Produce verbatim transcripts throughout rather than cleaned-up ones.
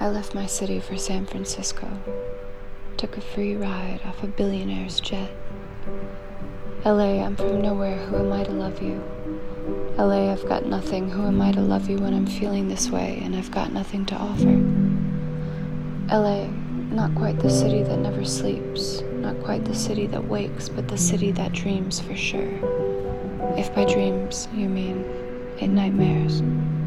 I left my city for San Francisco. Took a free ride off a billionaire's jet. L A, I'm from nowhere, who am I to love you? L A, I've got nothing, who am I to love you when I'm feeling this way and I've got nothing to offer? L A, not quite the city that never sleeps, not quite the city that wakes, but the city that dreams for sure. If by dreams you mean in nightmares.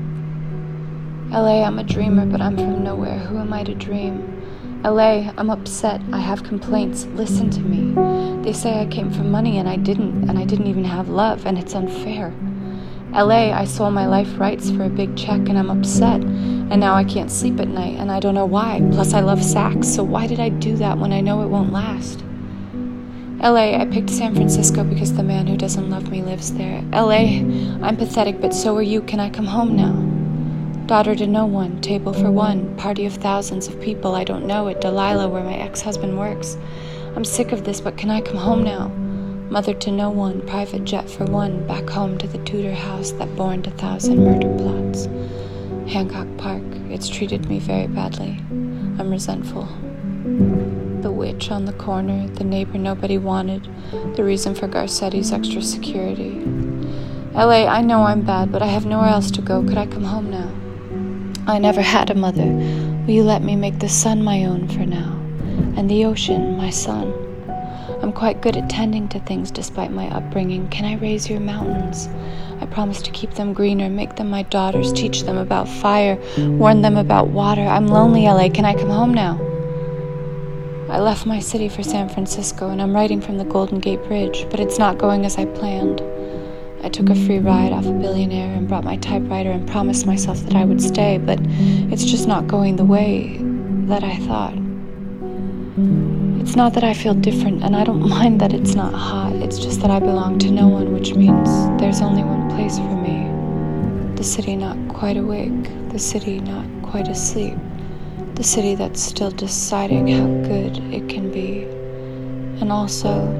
L A, I'm a dreamer, but I'm from nowhere. Who am I to dream? L A, I'm upset. I have complaints. Listen to me. They say I came for money and I didn't, and I didn't even have love, and it's unfair. L A, I sold my life rights for a big check and I'm upset, and now I can't sleep at night and I don't know why. Plus I love sax, so why did I do that when I know it won't last? L A, I picked San Francisco because the man who doesn't love me lives there. L A, I'm pathetic, but so are you. Can I come home now? Daughter to no one, table for one, party of thousands of people I don't know at Delilah where my ex-husband works. I'm sick of this, but can I come home now? Mother to no one, private jet for one, back home to the Tudor house that borned a thousand murder plots. Hancock Park, it's treated me very badly. I'm resentful. The witch on the corner, the neighbor nobody wanted, the reason for Garcetti's extra security. L A, I know I'm bad, but I have nowhere else to go. Could I come home now? I never had a mother. Will you let me make the sun my own for now? And the ocean, my son. I'm quite good at tending to things despite my upbringing. Can I raise your mountains? I promise to keep them greener, make them my daughters, teach them about fire, warn them about water. I'm lonely, L A. Can I come home now? I left my city for San Francisco, and I'm writing from the Golden Gate Bridge, but it's not going as I planned. I took a free ride off a billionaire and brought my typewriter and promised myself that I would stay, but it's just not going the way that I thought. It's not that I feel different, and I don't mind that it's not hot. It's just that I belong to no one, which means there's only one place for me. The city not quite awake, the city not quite asleep, the city that's still deciding how good it can be. And also,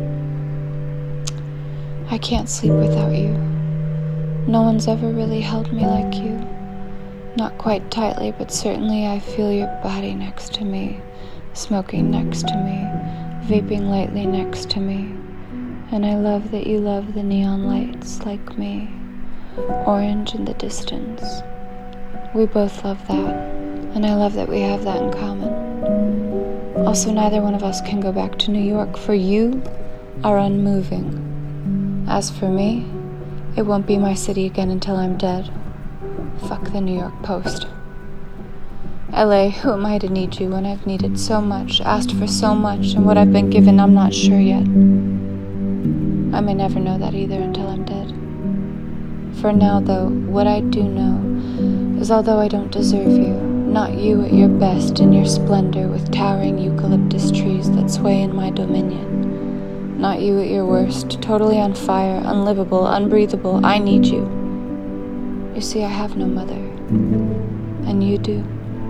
I can't sleep without you. No one's ever really held me like you. Not quite tightly, but certainly I feel your body next to me, smoking next to me, vaping lightly next to me. And I love that you love the neon lights like me, orange in the distance. We both love that, and I love that we have that in common. Also, neither one of us can go back to New York, for you are unmoving. As for me, it won't be my city again until I'm dead. Fuck the New York Post. L A, who am I to need you when I've needed so much, asked for so much, and what I've been given I'm not sure yet. I may never know that either until I'm dead. For now, though, what I do know is although I don't deserve you, not you at your best in your splendor with towering eucalyptus trees that sway in my dominion, not you at your worst, totally on fire, unlivable, unbreathable, I need you. You see, I have no mother, and you do.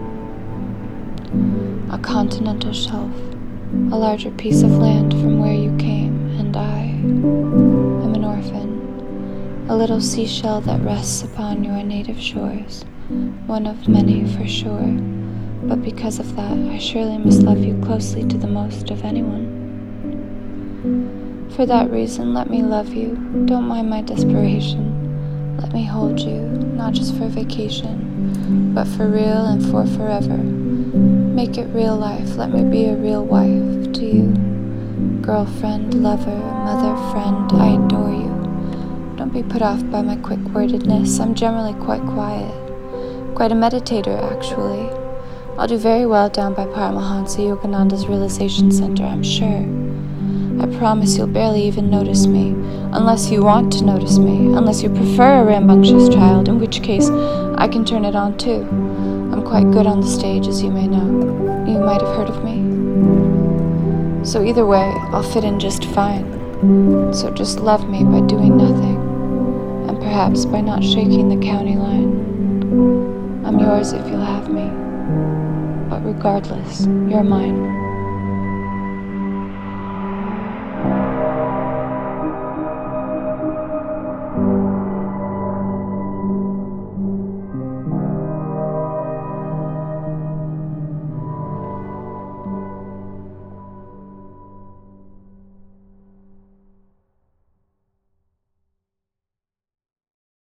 A continental shelf, a larger piece of land from where you came, and I am an orphan, a little seashell that rests upon your native shores, one of many for sure, but because of that, I surely must love you closely to the most of anyone. For that reason, let me love you. Don't mind my desperation. Let me hold you, not just for vacation, but for real and for forever. Make it real life. Let me be a real wife to you. Girlfriend, lover, mother, friend, I adore you. Don't be put off by my quick-wordedness. I'm generally quite quiet. Quite a meditator, actually. I'll do very well down by Paramahansa Yogananda's Realization Center, I'm sure. I promise you'll barely even notice me, unless you want to notice me, unless you prefer a rambunctious child, in which case I can turn it on too. I'm quite good on the stage, as you may know. You might have heard of me. So either way, I'll fit in just fine. So just love me by doing nothing, and perhaps by not shaking the county line. I'm yours if you'll have me, but regardless, you're mine.